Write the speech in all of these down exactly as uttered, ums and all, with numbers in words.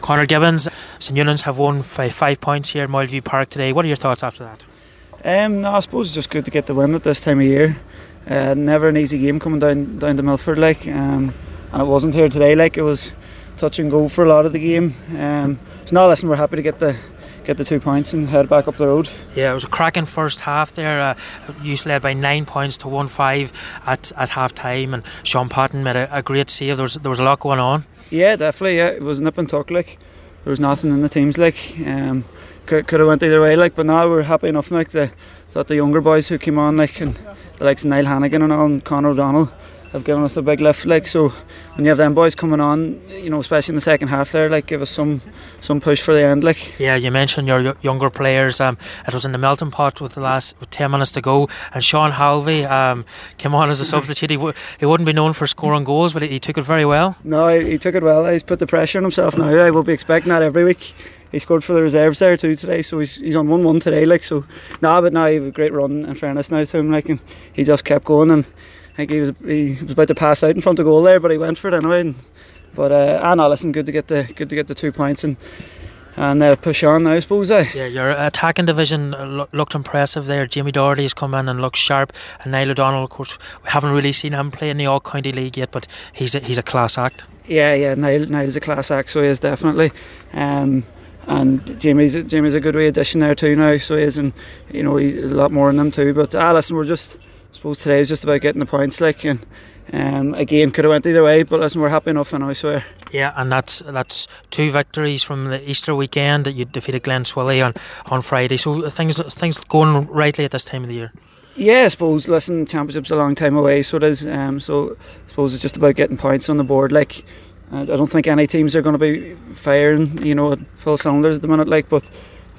Conor Gibbons, St Eunan's have won by five points here at Moyleview Park today. What are your thoughts after that? Um, no, I suppose it's just good to get the win at this time of year. Uh, never an easy game coming down down to Milford, like, um, and it wasn't here today. Like, it was touch and go for a lot of the game. Um, so now, listen, we're happy to get the get the two points and head back up the road. Yeah, it was a cracking first half there. Uh, you led by nine points to one five at at half time, and Sean Patton made a, a great save. There was there was a lot going on. Yeah, definitely. Yeah, it was nip and tuck. Like, there was nothing in the teams. Like, um, could could have went either way. Like, but now we're happy enough. Like, the that the younger boys who came on, like, and the likes of Niall Hannigan and all, and Conor O'Donnell, have given us a big lift. Like, so when you have them boys coming on, you know, especially in the second half there, like, give us some some push for the end. Like, yeah, you mentioned your younger players. Um, it was in the melting pot with the last with ten minutes to go, and Sean Halvey um came on as a substitute. He, w- he wouldn't be known for scoring goals, but he, he took it very well. No, he, he took it well. He's put the pressure on himself now. I will be expecting that every week. He scored for the reserves there too today, so he's he's on one one today. Like, so, nah, but now he had a great run. In fairness now to him, like, and he just kept going, and I think he was he was about to pass out in front of goal there, but he went for it anyway. And, but uh, ah, no, listen, good to get the good to get the two points and and uh, push on now, I suppose. Eh? Yeah, your attacking division lo- looked impressive there. Jamie Doherty's come in and looked sharp, and Niall O'Donnell, of course, we haven't really seen him play in the All County League yet, but he's a, he's a class act. Yeah, yeah, Niall Niall's a class act, so he is definitely. Um, and Jamie's Jamie's a good wee addition there too now, so he is, and you know, he's a lot more in them too. But ah, listen, we're just. I suppose today is just about getting the points, like, and um, again could have went either way, but listen, we're happy enough, and I swear. Yeah, and that's that's two victories from the Easter weekend. That you defeated Glen Swilly on, on Friday, so things things going rightly at this time of the year. Yeah, I suppose. Listen, championship's a long time away, so it is. Um, so I suppose it's just about getting points on the board. Like, I don't think any teams are going to be firing, you know, at full cylinders at the minute. Like, but.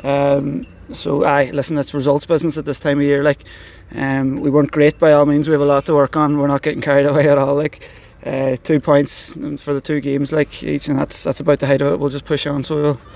Um, so aye, listen, it's results business at this time of year. Like, um, we weren't great by all means. We have a lot to work on. We're not getting carried away at all. Like, uh, two points for the two games, like, each, and that's that's about the height of it. We'll just push on. So we'll.